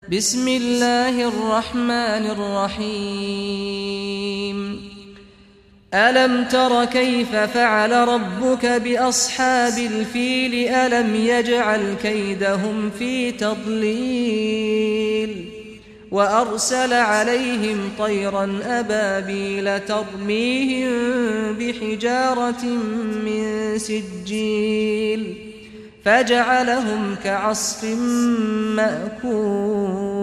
بسم الله الرحمن الرحيم ألم تر كيف فعل ربك بأصحاب الفيل ألم يجعل كيدهم في تضليل وأرسل عليهم طيرا أبابيل ترميهم بحجارة من سجيل فجعلهم كعصف مأكول.